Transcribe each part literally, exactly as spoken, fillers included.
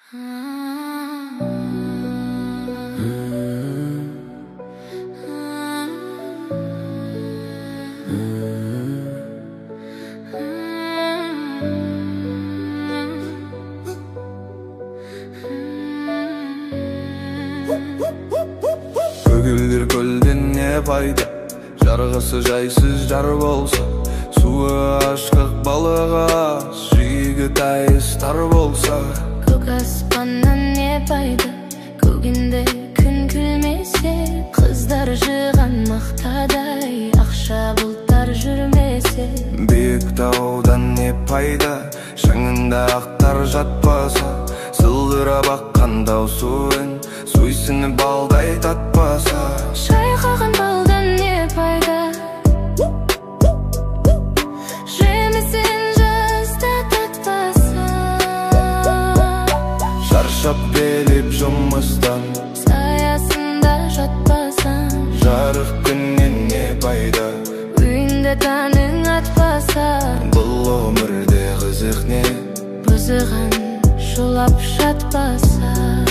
Көгілдер көлден не пайда, жарғысы жайсыз жар болса, суы ашқақ балыға жигі тайыз тар болса. Көк аспаннан не пайда, көгінде күн күлмесе, қыздар жыған мақтадай ақша бұлттар жүрмесе. Биік таудан не пайда, шаңында ақтар жатпаса, сылдырап аққан тау суын суйсыны балдай татпаса. Шайқаған балдан не пайда, жемісін жазда татпаса. Шаршап келіп жұмыстан, саясында жатпасаң, жарық күннен не пайда, үйінде таның атпаса. бұл өмірде қызық не, бұзыған шулап жатпаса.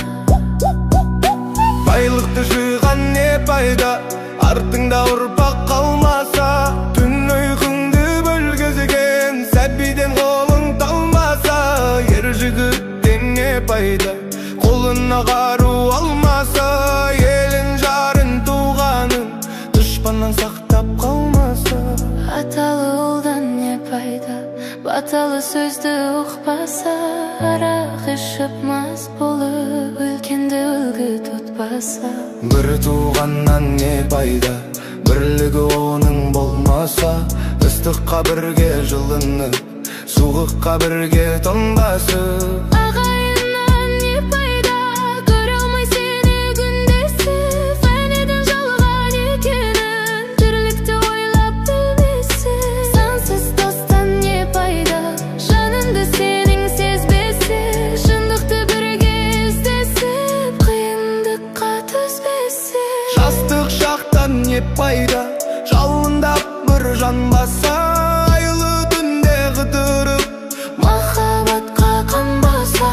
байлықты жиған не пайда, артыңда ұрпақ қалмаса. Түн ұйқыңды бөлгізген сәбиден қолың талмаса. Ер жігіттен не пайда, қолына қару алмаса. Елін жарын туғанын дұшпаннан сақтап қалмаса. Аталы ұлдан не пайда, баталы сөзді ұқпаса. Арақ ішіп мас болып үлкенді үлгі тұтпаса. Бір туғаннан не пайда, бірлігі оның болмаса. Ыстыққа бірге жылынып, суыққа бірге тоңбасы. Ағайыннан не пайда, көре алмай сені күндесіп. Фәнеден жалған екенін тірлікті ойлап білмесі. Сансыз достан не пайда, жаныңды сенің сезбесі. Шындықты бірге іздесіп, қиындыққа түспесі. Жастық шақтан не пайда, жалындап бір жанбаса. Айлы түнде қыдырып, Махаббатқа қанбаса.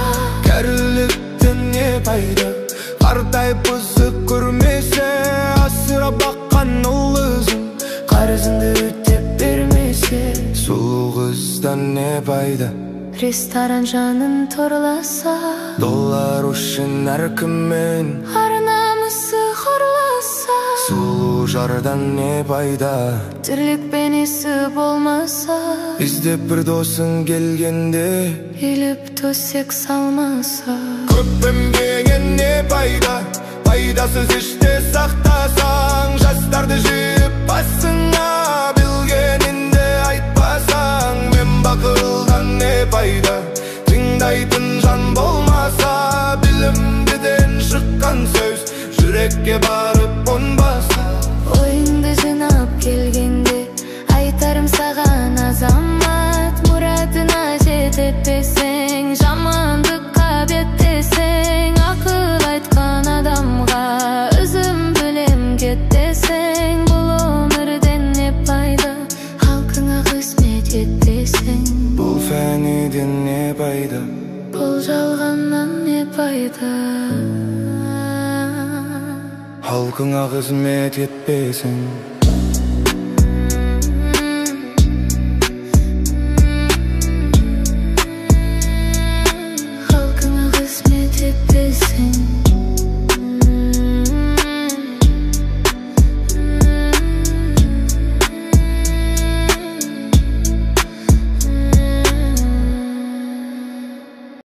кәріліктен не пайда, қартайып бұзық көрмесе. Асырап баққан ұлызын қарызыңды өтеп бермесе. Сұлу қыздан не пайда, Ресторан жанын торласа. доллар үшін әркіммен Ар-намысы хорласа. сұлу жардан не пайда, Тірлік бейнесі болмаса. іздеп бір досың келгенде Еліп төсек салмаса. көп еңбегін не пайда, пайдасыз іште сақтасаң. Жастарды жиып басыңа, білгенінде айтпасаң. Мен бақылдан не пайда, тыңдайтын жан болмаса. Білімдіден шыққан сөз жүрекке барып қонбаса. Ойыңды жинап келгенде айтарым саған азамат. Мұратына жететпесең, жамандыққа беттесең. Ақыл айтқан адамға өзім білем кеттесең. Бұл өмірден не пайда, халқыңа қызмет етпесең. Бұл фәниден не пайда, Бұл жалғаннан не пайда, халқыңа қызмет етпесең. халқыңа қызмет етпесең.